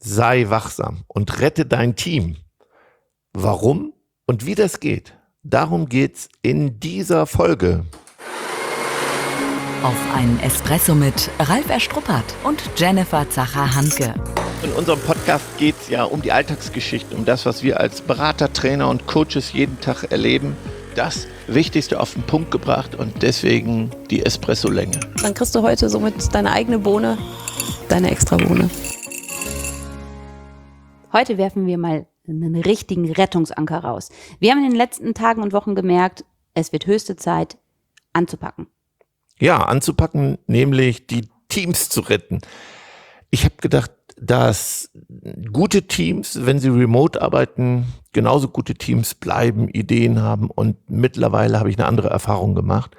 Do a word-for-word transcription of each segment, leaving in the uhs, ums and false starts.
Sei wachsam und rette dein Team. Warum und wie das geht, darum geht's in dieser Folge. Auf einen Espresso mit Ralf Erstruppert und Jennifer Zacher-Hanke. In unserem Podcast geht es ja um die Alltagsgeschichte, um das, was wir als Berater, Trainer und Coaches jeden Tag erleben. Das Wichtigste auf den Punkt gebracht und deswegen die Espresso-Länge. Dann kriegst du heute somit deine eigene Bohne, deine Extra-Bohne. Heute werfen wir mal einen richtigen Rettungsanker raus. Wir haben in den letzten Tagen und Wochen gemerkt, es wird höchste Zeit anzupacken. Ja, anzupacken, nämlich die Teams zu retten. Ich habe gedacht, dass gute Teams, wenn sie remote arbeiten, genauso gute Teams bleiben, Ideen haben. Und mittlerweile habe ich eine andere Erfahrung gemacht,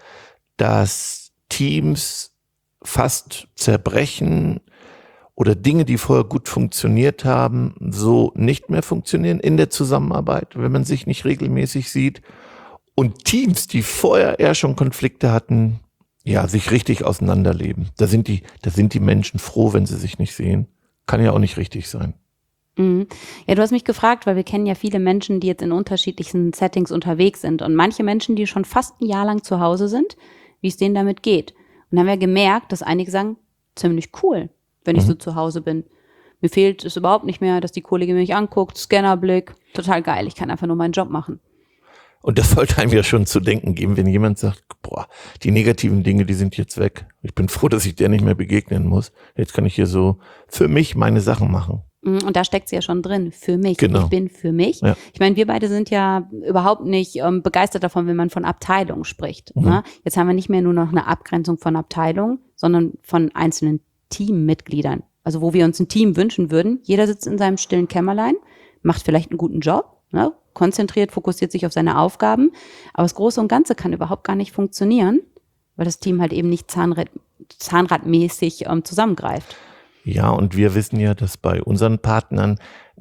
dass Teams fast zerbrechen oder Dinge, die vorher gut funktioniert haben, so nicht mehr funktionieren in der Zusammenarbeit, wenn man sich nicht regelmäßig sieht. Und Teams, die vorher eher schon Konflikte hatten, ja, sich richtig auseinanderleben. Da sind die, da sind die Menschen froh, wenn sie sich nicht sehen. Kann ja auch nicht richtig sein. Mhm. Ja, du hast mich gefragt, weil wir kennen ja viele Menschen, die jetzt in unterschiedlichen Settings unterwegs sind und manche Menschen, die schon fast ein Jahr lang zu Hause sind, wie es denen damit geht. Und dann haben wir gemerkt, dass einige sagen, ziemlich cool, wenn ich mhm. so zu Hause bin. Mir fehlt es überhaupt nicht mehr, dass die Kollegin mich anguckt, Scannerblick, total geil, ich kann einfach nur meinen Job machen. Und das sollte einem ja schon zu denken geben, wenn jemand sagt, boah, die negativen Dinge, die sind jetzt weg. Ich bin froh, dass ich der nicht mehr begegnen muss. Jetzt kann ich hier so für mich meine Sachen machen. Und da steckt es ja schon drin, für mich. Genau. Ich bin für mich. Ja. Ich meine, wir beide sind ja überhaupt nicht ähm, begeistert davon, wenn man von Abteilungen spricht. Mhm. Ne? Jetzt haben wir nicht mehr nur noch eine Abgrenzung von Abteilungen, sondern von einzelnen Teammitgliedern. Also wo wir uns ein Team wünschen würden. Jeder sitzt in seinem stillen Kämmerlein, macht vielleicht einen guten Job, ne? Konzentriert, fokussiert sich auf seine Aufgaben. Aber das Große und Ganze kann überhaupt gar nicht funktionieren, weil das Team halt eben nicht Zahnrad, zahnradmäßig ähm, zusammengreift. Ja, und wir wissen ja, dass bei unseren Partnern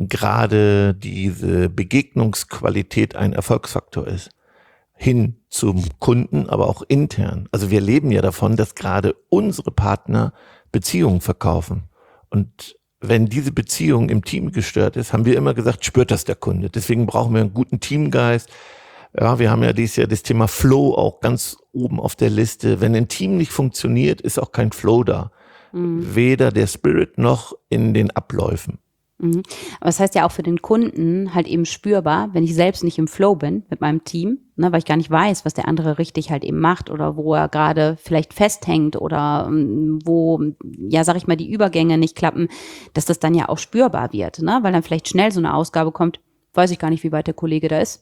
gerade diese Begegnungsqualität ein Erfolgsfaktor ist. Hin zum Kunden, aber auch intern. Also wir leben ja davon, dass gerade unsere Partner Beziehungen verkaufen. Und wenn diese Beziehung im Team gestört ist, haben wir immer gesagt, spürt das der Kunde. Deswegen brauchen wir einen guten Teamgeist. Ja, wir haben ja dieses Jahr das Thema Flow auch ganz oben auf der Liste. Wenn ein Team nicht funktioniert, ist auch kein Flow da. Mhm. Weder der Spirit noch in den Abläufen. Mhm. Aber das heißt ja auch für den Kunden halt eben spürbar, wenn ich selbst nicht im Flow bin mit meinem Team, ne, weil ich gar nicht weiß, was der andere richtig halt eben macht oder wo er gerade vielleicht festhängt oder um, wo, ja, sag ich mal, die Übergänge nicht klappen, dass das dann ja auch spürbar wird, ne, weil dann vielleicht schnell so eine Ausgabe kommt, weiß ich gar nicht, wie weit der Kollege da ist.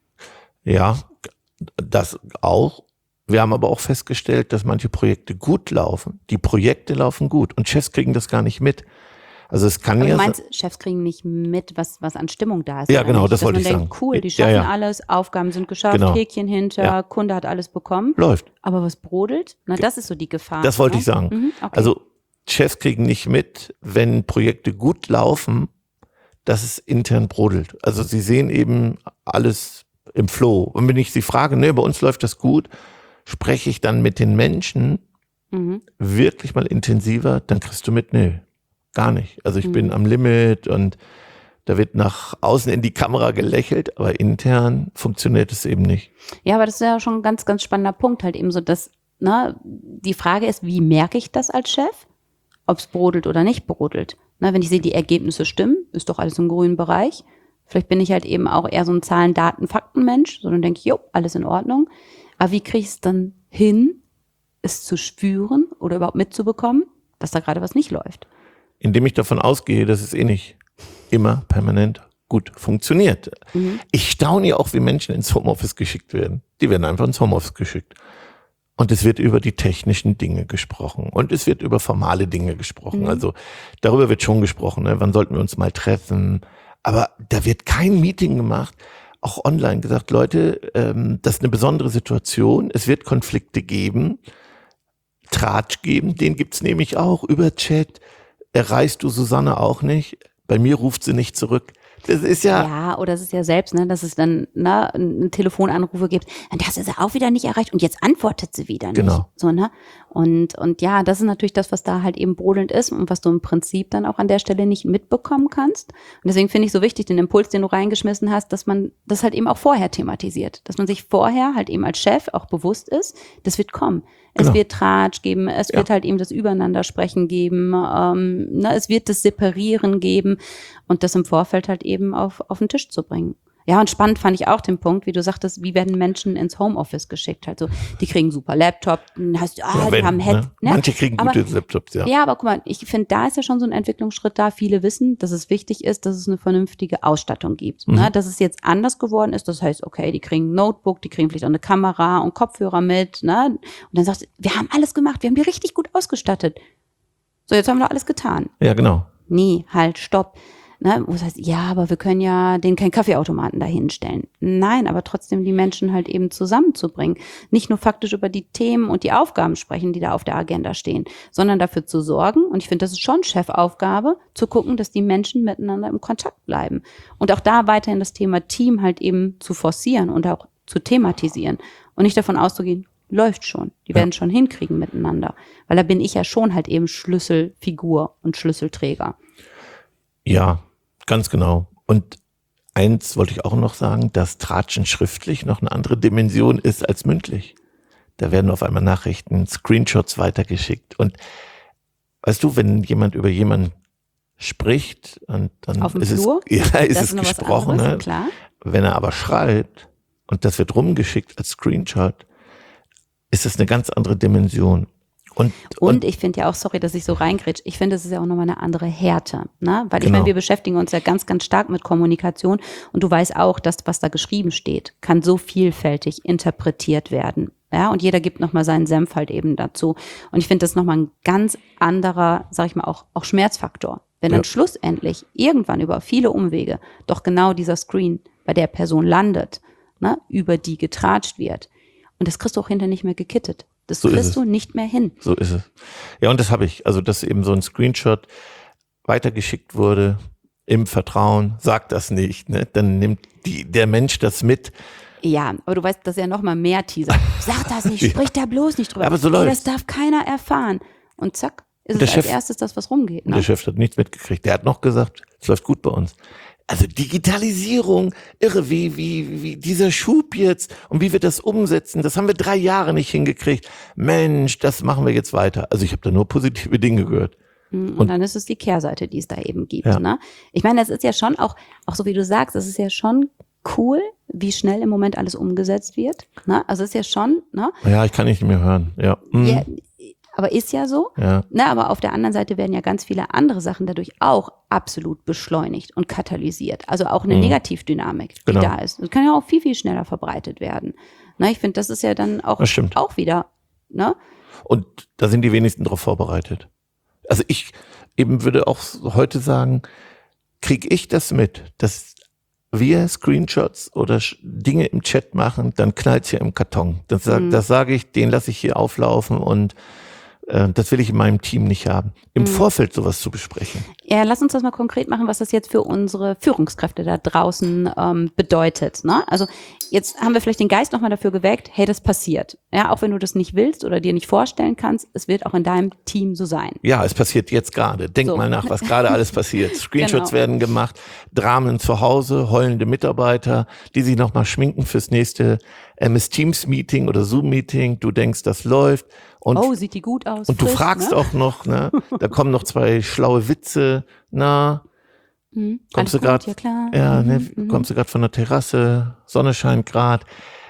Ja, das auch. Wir haben aber auch festgestellt, dass manche Projekte gut laufen. Die Projekte laufen gut und Chefs kriegen das gar nicht mit. Also es kann aber ja. Du meinst, Chefs kriegen nicht mit, was was an Stimmung da ist? Ja, genau, nicht? das Dass wollte ich man sagen. denkt, cool, die schaffen ja, ja. alles, Aufgaben sind geschafft, Genau. Häkchen hinter, ja. Kunde hat alles bekommen. Läuft. Aber was brodelt? Na, das ist so die Gefahr. Das wollte ne? ich sagen. Mhm, okay. Also Chefs kriegen nicht mit, wenn Projekte gut laufen, dass es intern brodelt. Also sie sehen eben alles im Flow. Und wenn ich sie frage, ne, bei uns läuft das gut, spreche ich dann mit den Menschen mhm. wirklich mal intensiver, dann kriegst du mit, ne, gar nicht. Also ich mhm. bin am Limit und da wird nach außen in die Kamera gelächelt, aber intern funktioniert es eben nicht. Ja, aber das ist ja schon ein ganz, ganz spannender Punkt halt eben so, dass, ne, die Frage ist, wie merke ich das als Chef? Ob es brodelt oder nicht brodelt. Na, wenn ich sehe, die Ergebnisse stimmen, ist doch alles im grünen Bereich. Vielleicht bin ich halt eben auch eher so ein Zahlen, Daten, Fakten-Mensch, sondern denke ich, jo, alles in Ordnung. Aber wie kriege ich es dann hin, es zu spüren oder überhaupt mitzubekommen, dass da gerade was nicht läuft? Indem ich davon ausgehe, dass es eh nicht immer permanent gut funktioniert. Mhm. Ich staune ja auch, wie Menschen ins Homeoffice geschickt werden. Die werden einfach ins Homeoffice geschickt. Und es wird über die technischen Dinge gesprochen. Und es wird über formale Dinge gesprochen. Mhm. Also darüber wird schon gesprochen, ne? Wann sollten wir uns mal treffen? Aber da wird kein Meeting gemacht, auch online gesagt, Leute, ähm, das ist eine besondere Situation. Es wird Konflikte geben, Tratsch geben, den gibt's nämlich auch über Chat. Erreichst du Susanne auch nicht? Bei mir ruft sie nicht zurück. Das ist ja. Ja, oder es ist ja selbst, ne, dass es dann ne, einen Telefonanrufe gibt, und das ist ja auch wieder nicht erreicht und jetzt antwortet sie wieder nicht. Genau. So, ne? Und, und ja, das ist natürlich das, was da halt eben brodelnd ist und was du im Prinzip dann auch an der Stelle nicht mitbekommen kannst. Und deswegen finde ich so wichtig, den Impuls, den du reingeschmissen hast, dass man das halt eben auch vorher thematisiert. Dass man sich vorher halt eben als Chef auch bewusst ist, das wird kommen. Es Genau. wird Tratsch geben, es Ja. wird halt eben das Übereinandersprechen geben, ähm, ne, es wird das Separieren geben und das im Vorfeld halt eben auf, auf den Tisch zu bringen. Ja, und spannend fand ich auch den Punkt, wie du sagtest, wie werden Menschen ins Homeoffice geschickt? Also, die kriegen super Laptop, hast, ah, Ja, die wenn, haben Head, ne? ne? Manche kriegen Aber- gute Laptops, ja. Ja, aber guck mal, ich finde, da ist ja schon so ein Entwicklungsschritt da. Viele wissen, dass es wichtig ist, dass es eine vernünftige Ausstattung gibt. Mhm. Ne? Dass es jetzt anders geworden ist, das heißt, okay, die kriegen ein Notebook, die kriegen vielleicht auch eine Kamera und Kopfhörer mit. Ne? Und dann sagst du, wir haben alles gemacht, wir haben die richtig gut ausgestattet. So, jetzt haben wir doch alles getan. Ja, genau. Nee, halt, stopp. Ne, wo es heißt, ja, aber wir können ja den keinen Kaffeeautomaten dahinstellen. Nein, aber trotzdem die Menschen halt eben zusammenzubringen. Nicht nur faktisch über die Themen und die Aufgaben sprechen, die da auf der Agenda stehen, sondern dafür zu sorgen, und ich finde, das ist schon Chefaufgabe, zu gucken, dass die Menschen miteinander im Kontakt bleiben. Und auch da weiterhin das Thema Team halt eben zu forcieren und auch zu thematisieren. Und nicht davon auszugehen, läuft schon. Die werden schon hinkriegen miteinander. Weil da bin ich ja schon halt eben Schlüsselfigur und Schlüsselträger. Ja, ganz genau. Und eins wollte ich auch noch sagen, dass Tratschen schriftlich noch eine andere Dimension ist als mündlich. Da werden auf einmal Nachrichten, Screenshots weitergeschickt. Und weißt du, wenn jemand über jemanden spricht, und dann Auf dem ist Flur? es, ja, ist Das es ist noch was gesprochen. anderes, Ne? klar. Wenn er aber schreibt und das wird rumgeschickt als Screenshot, ist es eine ganz andere Dimension. Und, Und ich finde ja auch, sorry, dass ich so reingrätsch, ich finde, es ist ja auch nochmal eine andere Härte, ne? Weil ich Genau. meine, wir beschäftigen uns ja ganz, ganz stark mit Kommunikation und du weißt auch, dass was da geschrieben steht, kann so vielfältig interpretiert werden. Ja, und jeder gibt nochmal seinen Senf halt eben dazu. Und ich finde, das ist nochmal ein ganz anderer, sag ich mal, auch, auch Schmerzfaktor. Wenn dann Ja. schlussendlich irgendwann über viele Umwege doch genau dieser Screen bei der Person landet, ne, über die getratscht wird. Und das kriegst du auch hinterher nicht mehr gekittet. Das So ist kriegst es. du nicht mehr hin. So ist es. Ja, und das habe ich. Also, dass eben so ein Screenshot weitergeschickt wurde im Vertrauen, sagt das nicht, ne? Dann nimmt die, der Mensch das mit. Ja, aber du weißt, das ist ja noch mal mehr Teaser. Sag das nicht, sprich da bloß nicht drüber. Aber so Ey, läuft's. das darf keiner erfahren. Und zack, ist Und der es als Chef- erstes das, was rumgeht. Und der Ne? Chef hat nichts mitgekriegt. Der hat noch gesagt, es läuft gut bei uns. Also Digitalisierung, irre, wie, wie, wie dieser Schub jetzt und wie wir das umsetzen, das haben wir drei Jahre nicht hingekriegt. Mensch, das machen wir jetzt weiter. Also ich habe da nur positive Dinge gehört. Und, Und- dann ist es die Kehrseite, die es da eben gibt. Ja. Ne? Ich meine, das ist ja schon auch, auch so wie du sagst, es ist ja schon cool, wie schnell im Moment alles umgesetzt wird. Ne? Also es ist ja schon, ne? Ja, ich kann nicht mehr hören. Ja. Hm. Ja, aber ist ja so. Ja. Ne, aber auf der anderen Seite werden ja ganz viele andere Sachen dadurch auch absolut beschleunigt und katalysiert. Also auch eine Mhm. Negativdynamik, die Genau. da ist. Das kann ja auch viel, viel schneller verbreitet werden. Ne, ich finde, das ist ja dann auch, Das stimmt. auch wieder, ne? Und da sind die wenigsten darauf vorbereitet. Also ich eben würde auch heute sagen, kriege ich das mit, dass wir Screenshots oder Sch- Dinge im Chat machen, dann knallt es hier im Karton. Das, sag, Mhm. das sage ich, den lasse ich hier auflaufen und äh, das will ich in meinem Team nicht haben. Im Mhm. Vorfeld sowas zu besprechen. Ja, lass uns das mal konkret machen, was das jetzt für unsere Führungskräfte da draußen ähm, bedeutet. Ne? Also jetzt haben wir vielleicht den Geist nochmal dafür geweckt, hey, das passiert. Ja, auch wenn du das nicht willst oder dir nicht vorstellen kannst, es wird auch in deinem Team so sein. Ja, es passiert jetzt gerade. Denk So. mal nach, was gerade alles passiert. Screenshots Genau. werden gemacht, Dramen zu Hause, heulende Mitarbeiter, die sich nochmal schminken fürs nächste M S Teams Meeting oder Zoom Meeting. Du denkst, das läuft. Und, Oh, sieht die gut aus. und du frisch, fragst ne? auch noch, ne? Da kommen noch zwei schlaue Witze. Na, Mhm. kommst Alles du gut, grad- ja klar. ja, ne, Mhm, mhm. kommst du gerade von der Terrasse, Sonne scheint gerade.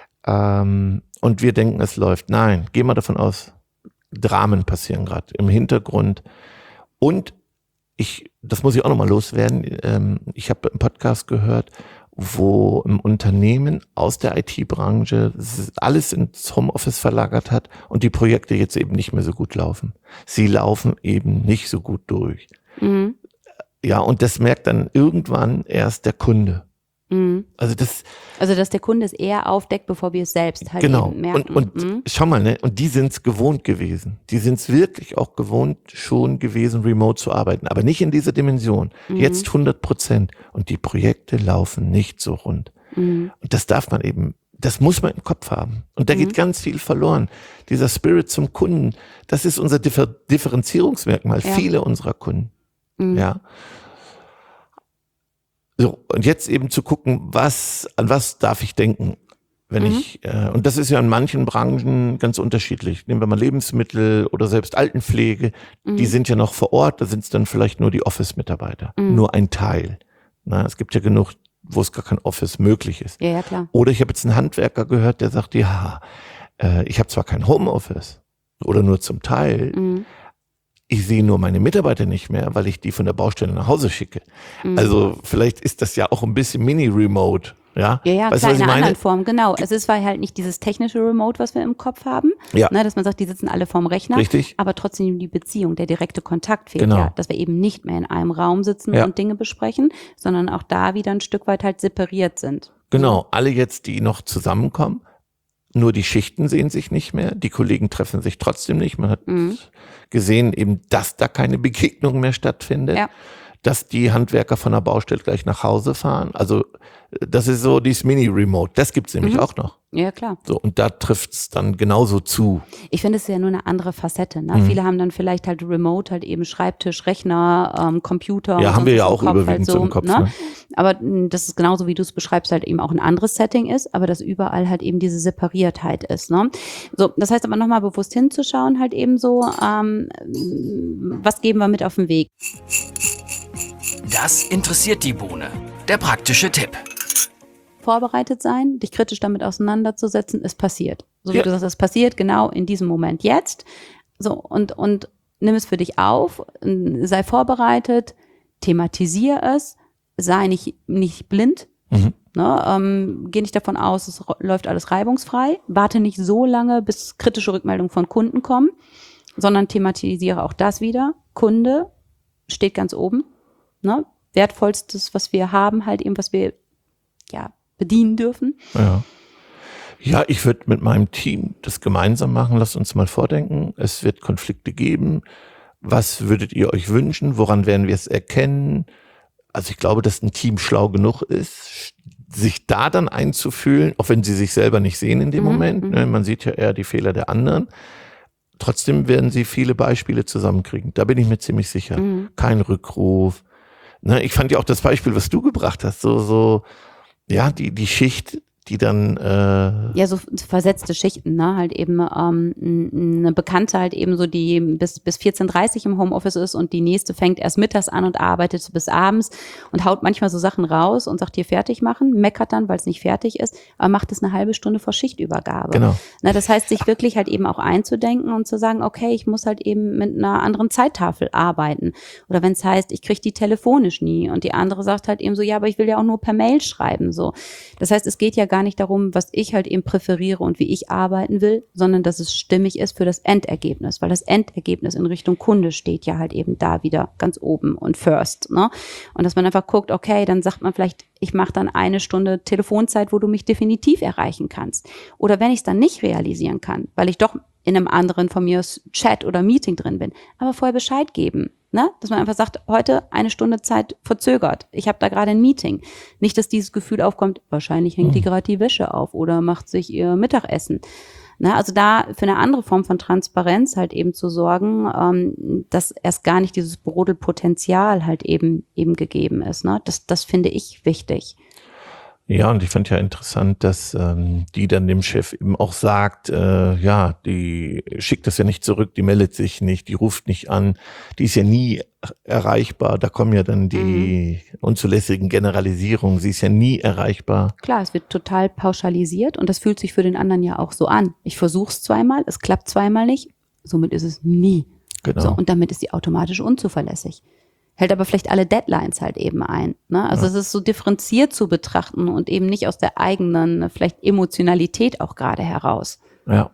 Ähm, und wir denken, es läuft. Nein, geh mal davon aus, Dramen passieren gerade im Hintergrund. Und ich, das muss ich auch nochmal loswerden, ähm, ich habe einen Podcast gehört, wo ein Unternehmen aus der I T-Branche alles ins Homeoffice verlagert hat und die Projekte jetzt eben nicht mehr so gut laufen. Sie laufen eben nicht so gut durch. Mhm. Ja, und das merkt dann irgendwann erst der Kunde. Mhm. Also das, Also, dass der Kunde es eher aufdeckt, bevor wir es selbst halt genau. eben merken. Und, und Mhm. schau mal, ne? Und die sind es gewohnt gewesen. Die sind es wirklich auch gewohnt schon gewesen, remote zu arbeiten. Aber nicht in dieser Dimension. Mhm. Jetzt hundert Prozent. Und die Projekte laufen nicht so rund. Mhm. Und das darf man eben, das muss man im Kopf haben. Und da Mhm. geht ganz viel verloren. Dieser Spirit zum Kunden, das ist unser Differ- Differenzierungsmerkmal. Ja. Viele unserer Kunden. Mhm. Ja. So, und jetzt eben zu gucken, was, an was darf ich denken, wenn Mhm. ich, äh, und das ist ja in manchen Branchen ganz unterschiedlich. Nehmen wir mal Lebensmittel oder selbst Altenpflege, Mhm. die sind ja noch vor Ort, da sind es dann vielleicht nur die Office-Mitarbeiter, Mhm. nur ein Teil. Na, es gibt ja genug, wo es gar kein Office möglich ist. Ja, ja, klar. Oder ich habe jetzt einen Handwerker gehört, der sagt, ja, äh, ich habe zwar kein Homeoffice oder nur zum Teil, Mhm. ich sehe nur meine Mitarbeiter nicht mehr, weil ich die von der Baustelle nach Hause schicke. Mhm. Also vielleicht ist das ja auch ein bisschen Mini-Remote. Ja, Ja, ja, weißt klar, du, was in ich einer meine? anderen Form, genau. Es ist zwar halt nicht dieses technische Remote, was wir im Kopf haben, Ja. ne, dass man sagt, die sitzen alle vorm Rechner, Richtig. aber trotzdem die Beziehung, der direkte Kontakt fehlt Genau. ja, dass wir eben nicht mehr in einem Raum sitzen Ja. und Dinge besprechen, sondern auch da wieder ein Stück weit halt separiert sind. Genau, alle jetzt, die noch zusammenkommen, nur die Schichten sehen sich nicht mehr, die Kollegen treffen sich trotzdem nicht. Man hat Mhm. gesehen eben, dass da keine Begegnung mehr stattfindet, Ja. dass die Handwerker von der Baustelle gleich nach Hause fahren. Also das ist so dieses Mini-Remote, das gibt's nämlich Mhm. auch noch. Ja, klar. So, und da trifft's dann genauso zu. Ich finde, es ist ja nur eine andere Facette. Ne? Mhm. Viele haben dann vielleicht halt remote, halt eben Schreibtisch, Rechner, ähm, Computer. Ja, und haben wir sonst ja was im auch Kopf überwiegend halt so im Kopf, ne? Aber mh, das ist genauso, wie du es beschreibst, halt eben auch ein anderes Setting ist, aber dass überall halt eben diese Separiertheit ist. Ne? So, das heißt aber nochmal bewusst hinzuschauen, halt eben so, ähm, was geben wir mit auf den Weg? Das interessiert die Bohne. Der praktische Tipp. Vorbereitet sein, dich kritisch damit auseinanderzusetzen, es passiert. So wie Ja. du sagst, es passiert genau in diesem Moment jetzt. So, und, und nimm es für dich auf, sei vorbereitet, thematisier es, sei nicht, nicht blind. Mhm. Ne, ähm, geh nicht davon aus, es ro- läuft alles reibungsfrei. Warte nicht so lange, bis kritische Rückmeldungen von Kunden kommen, sondern thematisiere auch das wieder. Kunde steht ganz oben. Ne? Wertvollstes, was wir haben, halt eben, was wir ja bedienen dürfen. Ja. Ja, ich würde mit meinem Team das gemeinsam machen. Lasst uns mal vordenken. Es wird Konflikte geben. Was würdet ihr euch wünschen? Woran werden wir es erkennen? Also ich glaube, dass ein Team schlau genug ist, sich da dann einzufühlen, auch wenn sie sich selber nicht sehen in dem Mhm, Moment. mhm. Ne? Man sieht ja eher die Fehler der anderen. Trotzdem werden sie viele Beispiele zusammenkriegen. Da bin ich mir ziemlich sicher. Mhm. Kein Rückruf. Ne? Ich fand ja auch das Beispiel, was du gebracht hast, so, so, ja, die, die Schicht, die dann, äh, Ja, so versetzte Schichten, ne? Halt eben ähm, n- eine Bekannte halt eben so, die bis bis vierzehn Uhr dreißig im Homeoffice ist und die nächste fängt erst mittags an und arbeitet bis abends und haut manchmal so Sachen raus und sagt, hier fertig machen, meckert dann, weil es nicht fertig ist, aber macht es eine halbe Stunde vor Schichtübergabe. genau. Na, das heißt, sich wirklich halt eben auch einzudenken und zu sagen, okay, ich muss halt eben mit einer anderen Zeittafel arbeiten. Oder wenn es heißt, ich kriege die telefonisch nie und die andere sagt halt eben so, ja, aber ich will ja auch nur per Mail schreiben. So. Das heißt, es geht ja gar nicht darum, was ich halt eben präferiere und wie ich arbeiten will, sondern dass es stimmig ist für das Endergebnis, weil das Endergebnis in Richtung Kunde steht ja halt eben da wieder ganz oben und first. Ne? Und dass man einfach guckt, okay, dann sagt man vielleicht, ich mache dann eine Stunde Telefonzeit, wo du mich definitiv erreichen kannst. Oder wenn ich es dann nicht realisieren kann, weil ich doch in einem anderen von mir aus Chat oder Meeting drin bin, aber vorher Bescheid geben. Ne? Dass man einfach sagt, heute eine Stunde Zeit verzögert. Ich habe da gerade ein Meeting. Nicht, dass dieses Gefühl aufkommt, wahrscheinlich hängt die gerade die Wäsche auf oder macht sich ihr Mittagessen. Ne? Also da für eine andere Form von Transparenz halt eben zu sorgen, ähm, dass erst gar nicht dieses Brodelpotenzial halt eben eben gegeben ist. Ne? Das, das finde ich wichtig. Ja, und ich fand ja interessant, dass ähm, die dann dem Chef eben auch sagt, äh, ja, die schickt das ja nicht zurück, die meldet sich nicht, die ruft nicht an, die ist ja nie erreichbar. Da kommen ja dann die mhm. unzulässigen Generalisierungen, sie ist ja nie erreichbar. Klar, es wird total pauschalisiert und das fühlt sich für den anderen ja auch so an. Ich versuche es zweimal, es klappt zweimal nicht, somit ist es nie. Genau. So, und damit ist sie automatisch unzuverlässig. Hält aber vielleicht alle Deadlines halt eben ein. Ne? Also Ja. es ist so differenziert zu betrachten und eben nicht aus der eigenen vielleicht Emotionalität auch gerade heraus. Ja.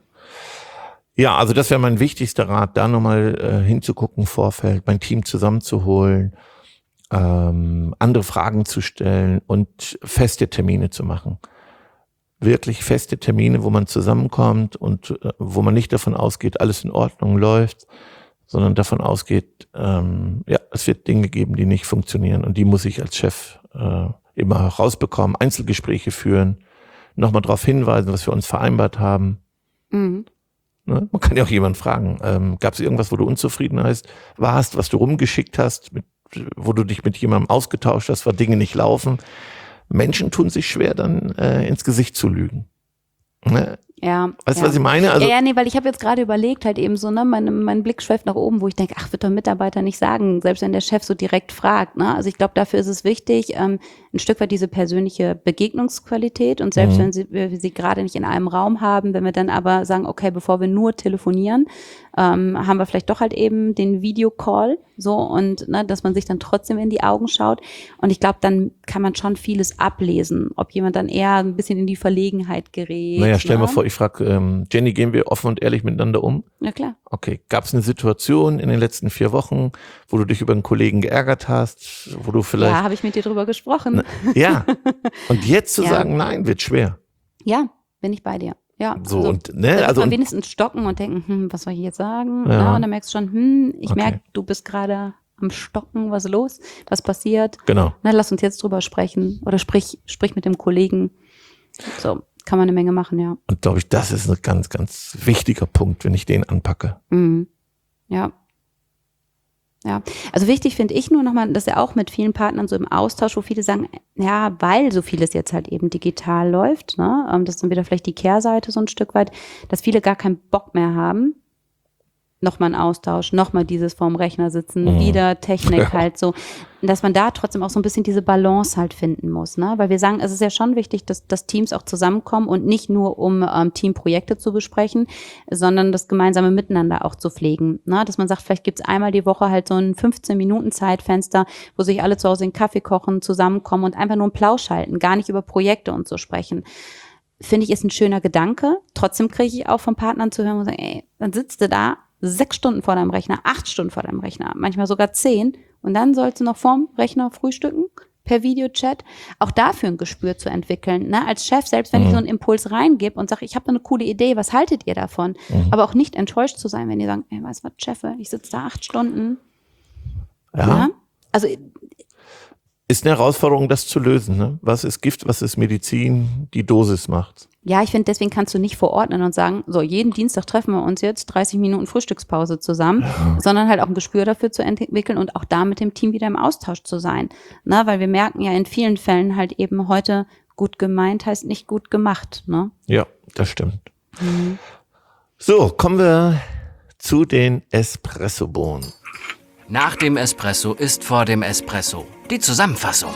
Ja, also das wäre mein wichtigster Rat, da nochmal äh, hinzugucken, Vorfeld, mein Team zusammenzuholen ähm, andere Fragen zu stellen und feste Termine zu machen. Wirklich feste Termine, wo man zusammenkommt und äh, wo man nicht davon ausgeht, alles in Ordnung läuft, sondern davon ausgeht, ähm, ja, es wird Dinge geben, die nicht funktionieren und die muss ich als Chef äh, immer rausbekommen, Einzelgespräche führen, nochmal darauf hinweisen, was wir uns vereinbart haben. Mhm. Ne? Man kann ja auch jemanden fragen, ähm, gab es irgendwas, wo du unzufrieden warst, was du rumgeschickt hast, mit, wo du dich mit jemandem ausgetauscht hast, weil Dinge nicht laufen. Menschen tun sich schwer, dann äh, ins Gesicht zu lügen. Ne? Ja. Weißt du, ja. was ich meine? Also, ja, ja, nee, weil ich habe jetzt gerade überlegt, halt eben so, ne, mein, mein Blick schweift nach oben, wo ich denke, ach, wird der Mitarbeiter nicht sagen, selbst wenn der Chef so direkt fragt, ne? Also ich glaube, dafür ist es wichtig, ähm, ein Stück weit diese persönliche Begegnungsqualität und selbst Mhm. wenn sie, wir sie gerade nicht in einem Raum haben, wenn wir dann aber sagen, okay, bevor wir nur telefonieren, ähm, haben wir vielleicht doch halt eben den Videocall, so, und ne, dass man sich dann trotzdem in die Augen schaut und ich glaube, dann kann man schon vieles ablesen, ob jemand dann eher ein bisschen in die Verlegenheit gerät. naja, stell ne? mal vor, ich frage, ähm, Jenny, gehen wir offen und ehrlich miteinander um? Ja, klar. Okay, gab es eine Situation in den letzten vier Wochen, wo du dich über einen Kollegen geärgert hast, wo du vielleicht... Ja, habe ich mit dir drüber gesprochen. Na, ja, und jetzt zu Ja. sagen, nein, wird schwer. Ja, bin ich bei dir. Ja, So, also, und, ne, da wird also, man und, wenigstens stocken und denken, hm, was soll ich jetzt sagen? Ja. Ja, und dann merkst du schon, hm, ich Okay. merke, du bist gerade am Stocken, was ist los? Was passiert? genau. Na, lass uns jetzt drüber sprechen oder sprich, sprich mit dem Kollegen. So, kann man eine Menge machen, ja. Und glaube ich, das ist ein ganz, ganz wichtiger Punkt, wenn ich den anpacke. Mhm. Ja. Ja, also wichtig finde ich nur nochmal, dass er auch mit vielen Partnern so im Austausch, wo viele sagen, ja, weil so vieles jetzt halt eben digital läuft, ne, ähm, das ist dann wieder vielleicht die Kehrseite so ein Stück weit, dass viele gar keinen Bock mehr haben, nochmal ein Austausch, nochmal dieses vorm Rechner sitzen, Mhm. wieder Technik Ja. halt so, dass man da trotzdem auch so ein bisschen diese Balance halt finden muss, ne, weil wir sagen, es ist ja schon wichtig, dass, dass Teams auch zusammenkommen und nicht nur um ähm, Teamprojekte zu besprechen, sondern das gemeinsame Miteinander auch zu pflegen, ne, dass man sagt, vielleicht gibt's einmal die Woche halt so ein fünfzehn Minuten Zeitfenster, wo sich alle zu Hause den Kaffee kochen, zusammenkommen und einfach nur einen Plausch halten, gar nicht über Projekte und so sprechen. Finde ich, ist ein schöner Gedanke. Trotzdem kriege ich auch von Partnern zu hören und sagen, ey, dann sitzt du da sechs Stunden vor deinem Rechner, acht Stunden vor deinem Rechner, manchmal sogar zehn und dann sollst du noch vorm Rechner frühstücken, per Videochat. Auch dafür ein Gespür zu entwickeln. Ne? Als Chef, selbst wenn Mhm. ich so einen Impuls reingebe und sage, ich habe eine coole Idee, was haltet ihr davon? Mhm. Aber auch nicht enttäuscht zu sein, wenn die sagen, ey, weißt du was, Chef, ich sitze da acht Stunden. Ja. Ja? Also Ist eine Herausforderung, das zu lösen. Ne? Was ist Gift, was ist Medizin? Die Dosis macht's. ja, ich finde, deswegen kannst du nicht verordnen und sagen, so, jeden Dienstag treffen wir uns jetzt dreißig Minuten Frühstückspause zusammen, Ja. sondern halt auch ein Gespür dafür zu entwickeln und auch da mit dem Team wieder im Austausch zu sein. Na, weil wir merken ja in vielen Fällen halt eben heute, gut gemeint heißt nicht gut gemacht. Ne? Ja, das stimmt. So, kommen wir zu den Espressobohnen. Nach dem Espresso ist vor dem Espresso. Die Zusammenfassung.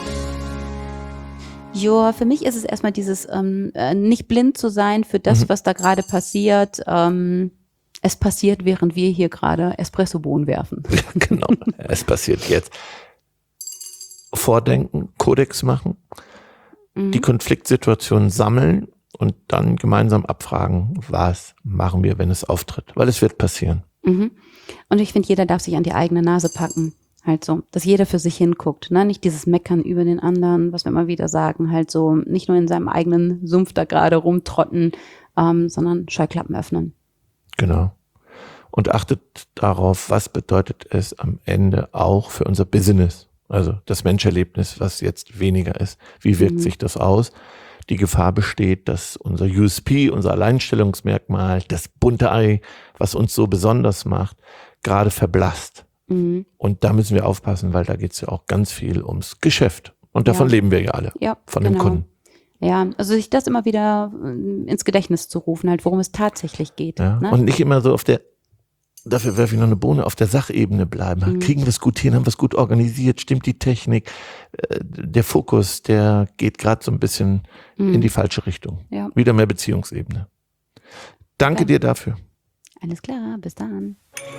Ja, für mich ist es erstmal dieses ähm, äh, nicht blind zu sein für das, Mhm. was da gerade passiert. Ähm, es passiert, während wir hier gerade Espressobohnen werfen. Ja, genau. Es passiert jetzt. Vordenken, Kodex machen, Mhm. die Konfliktsituation sammeln und dann gemeinsam abfragen, was machen wir, wenn es auftritt. Weil es wird passieren. Mhm. Und ich finde, jeder darf sich an die eigene Nase packen. Halt so, dass jeder für sich hinguckt, ne? Nicht dieses Meckern über den anderen, was wir immer wieder sagen, halt so, nicht nur in seinem eigenen Sumpf da gerade rumtrotten, ähm, sondern Scheuklappen öffnen. Genau. Und achtet darauf, was bedeutet es am Ende auch für unser Business. Also das Menscherlebnis, was jetzt weniger ist. Wie wirkt Mhm. sich das aus? Die Gefahr besteht, dass unser U S P, unser Alleinstellungsmerkmal, das bunte Ei, was uns so besonders macht, gerade verblasst. Mhm. Und da müssen wir aufpassen, weil da geht es ja auch ganz viel ums Geschäft. Und davon Ja. leben wir ja alle, Ja, von dem genau. Kunden. Ja, also sich das immer wieder äh, ins Gedächtnis zu rufen, halt, worum es tatsächlich geht. Ja? Ne? Und nicht immer so auf der, dafür werfe ich noch eine Bohne, auf der Sachebene bleiben. Mhm. Kriegen wir es gut hin, haben wir es gut organisiert, stimmt die Technik, äh, der Fokus, der geht gerade so ein bisschen Mhm. in die falsche Richtung. Ja. Wieder mehr Beziehungsebene. Danke Ja. dir dafür. Alles klar, bis dann.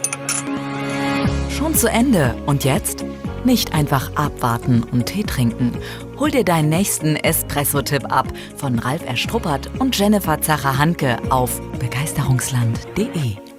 Schon zu Ende. Und jetzt? Nicht einfach abwarten und Tee trinken. Hol dir deinen nächsten Espresso-Tipp ab von Ralf Erstruppert und Jennifer Zacher-Hanke auf begeisterungsland punkt de.